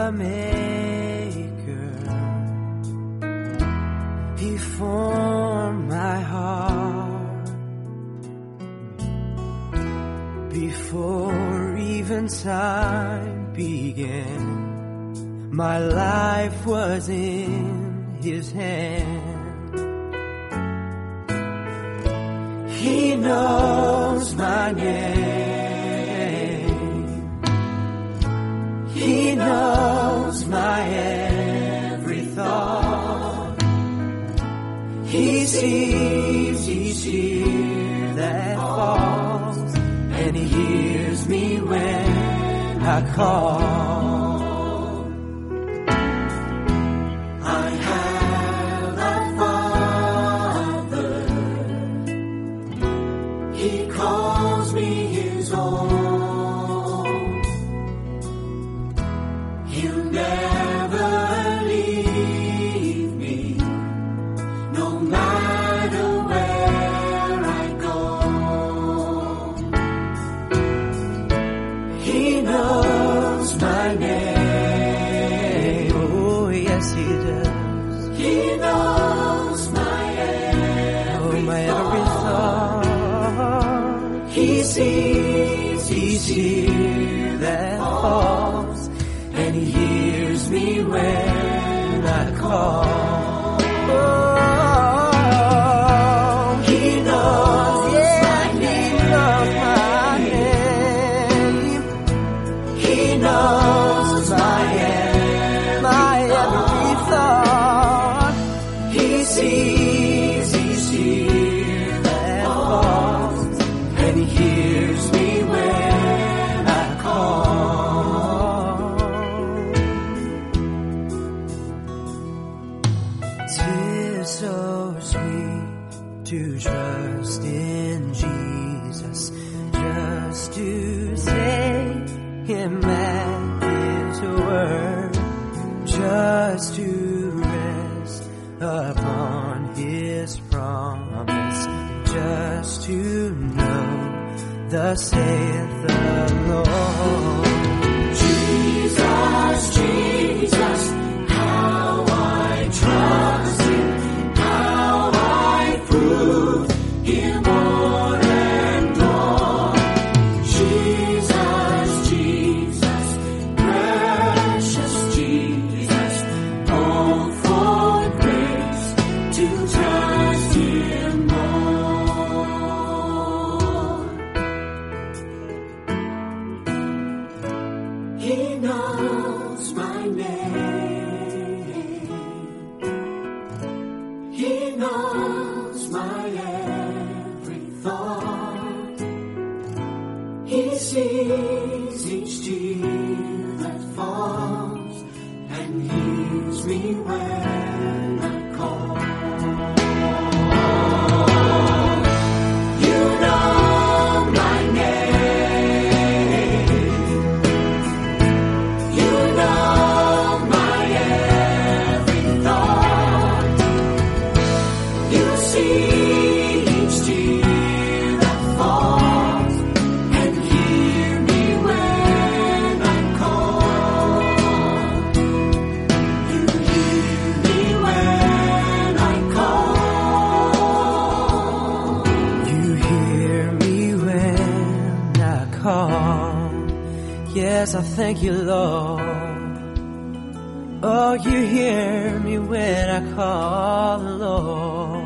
the Maker. He formed my heart before even time began. My life was in His hand. He knows my name. He knows my every thought. He sees each tear that falls, and He hears me when I call. He sees each tear that falls, and He hears me when I call. Oh, He knows, yeah, He knows my name. He knows my every thought. He sees each tear that falls, and He hears me when I call. 'Tis so sweet to trust in Jesus, just to say Him at His word, just to rest upon His promise, just to know thus saith the Lord. Jesus, Jesus, how I trust Him, how I prove Him more and more. Jesus, Jesus, precious Jesus, oh, for grace to trust Him more. He knows my name. He knows my every thought. He sees each tear that falls, and hears me when I call. You know my name. You know my every thought. You see each tear that falls, and hear me when I call. You hear me when I call. You hear me when I call. Yes, I thank you, Lord. Oh, you hear me when I call, Lord.